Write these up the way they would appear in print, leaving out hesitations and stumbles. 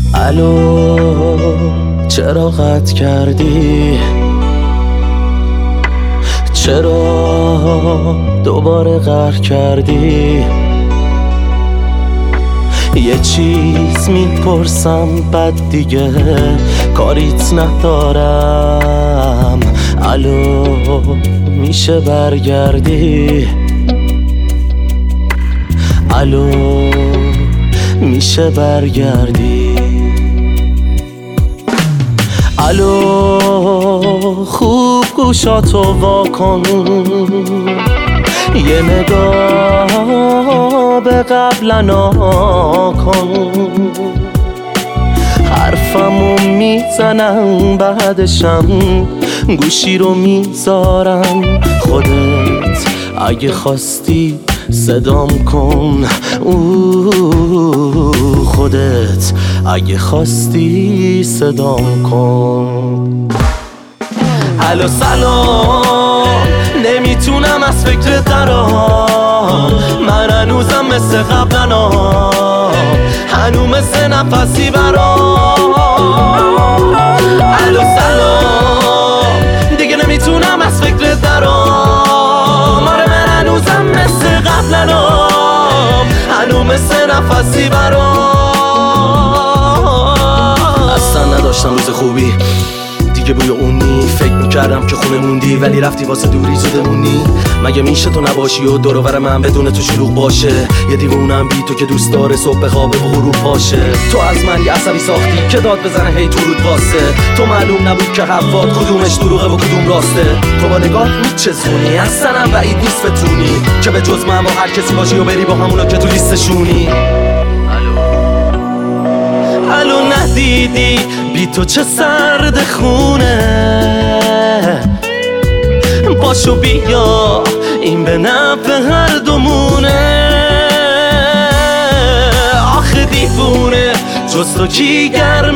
الو چرا قطع کردی؟ چرا دوباره قهر کردی؟ یه چیز میپرسم بعد دیگه کاریت ندارم. الو میشه برگردی؟ الو میشه برگردی؟ الو خوب گوشاتو واکن، یه نگاه به قبلنا کن. حرفمو میزنم بعدشم گوشی رو میذارم. خودت اگه خواستی صدام کن، خودت اگه خواستی صدام کن. الو سلام، نمیتونم از فکر درام. من هنوزم مثل قبلنا، هنو مثل نفسی برام. الو سلام، دیگه نمیتونم از فکر درام. آره من هنوزم مثل قبلنا، هنو مثل نفسی برام. اصلا نداشتم روز خوبی دیگه، بوی اونی فکر میکردم که خونه موندی، ولی رفتی واسه دوری زودمونی. مگه میشه تو نباشی و دور و بر من بدون تو شلوغ باشه؟ یه دیوونم بی تو که دوست داره صبح خوابه و غروب پاشه. تو از من یه عصبی ساختی که داد بزنه هی تو رود واسه. تو معلوم نبود که حواد کدومش دروغه و کدوم راسته. تو با نگاه میچزونی، اصلا بعید نیست بتونی که به جز من با هر کسی باشی و بری با همونا که تو لیستشونی. الو ندیدی بی تو چه سرد خونه؟ باشو بیا این به نفع هر دومونه. آخه دیوونه جز تو کی گرم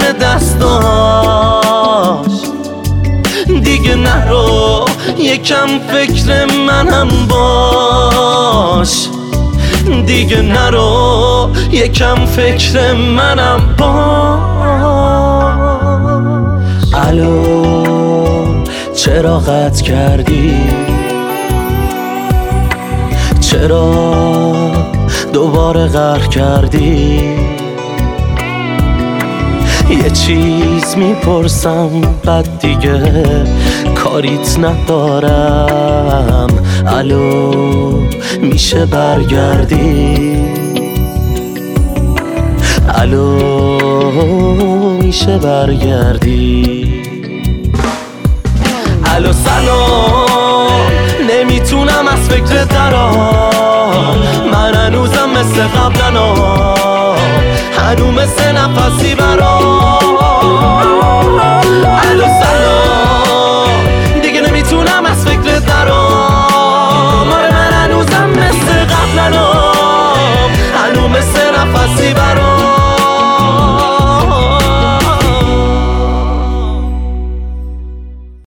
دستاش؟ دیگه نرو یکم فکر منم باش. دیگه نرو یکم فکر منم باش. الو چرا قطع کردی؟ چرا دوباره قهر کردی؟ یه چیز میپرسم بعد دیگه کاریت ندارم. الو میشه برگردی؟ الو میشه برگردی؟ الو سلام، نمیتونم از فکر درام. من هنوزم مثل قبلنا، هنو مثل نفسی برام.